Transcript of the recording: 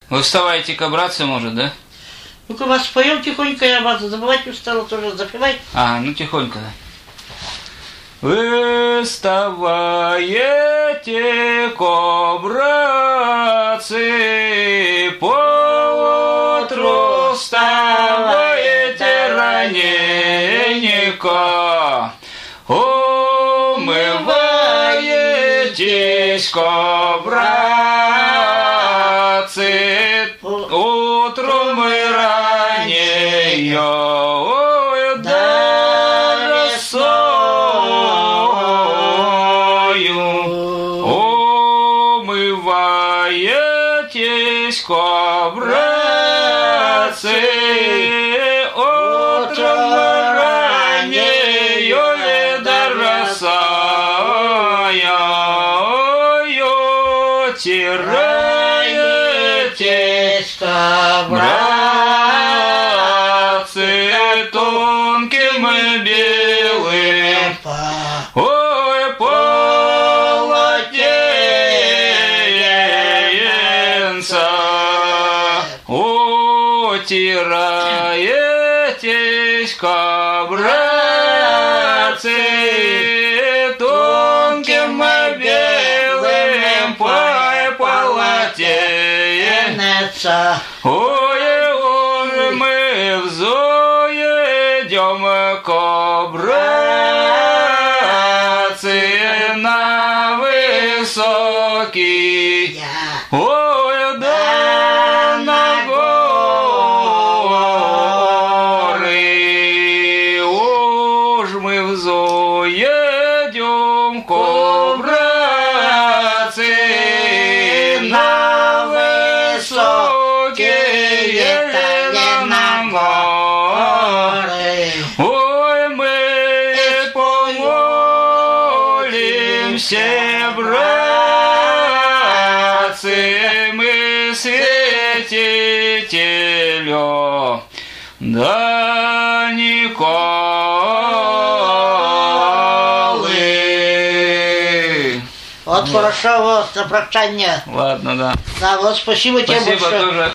Вы вставайте-ка, братцы, может, да? Ну-ка, вас споем тихонько, я вас забывать устала тоже, запевай. Ну тихонько, да. Вы вставаете-ка, братцы, поутру вставаете раненько, умываетесь-ка, братцы, утром мы ранее, умываетесь-ка, братцы, утром ранее до росою тираетесь-ка, братцы, тонким и белым, ой, полотенца, утираетесь-ка, братцы, тонким и белым полотенца. Ой, мы взойдем-ка, братцы, на высокий, ой, да на горы, уж мы взойдем-ка, братцы, на высокие, на горы. Ой, мы помолимся, братцы, мы святителю, да Николы. Вот хорошо, вот, за прощание. Ладно, да. Да, вот спасибо тебе Спасибо большое. тоже.